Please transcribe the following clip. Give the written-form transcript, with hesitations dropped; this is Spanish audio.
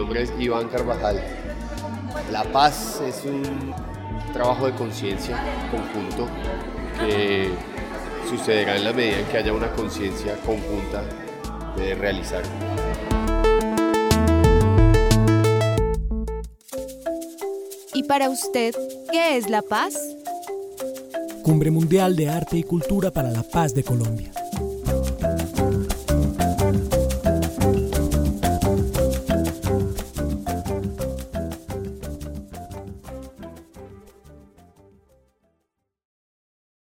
nombre es Iván Carvajal. La paz es un trabajo de conciencia conjunto que sucederá en la medida en que haya una conciencia conjunta de realizar. ¿Y para usted qué es la paz? Cumbre Mundial de Arte y Cultura para la Paz de Colombia.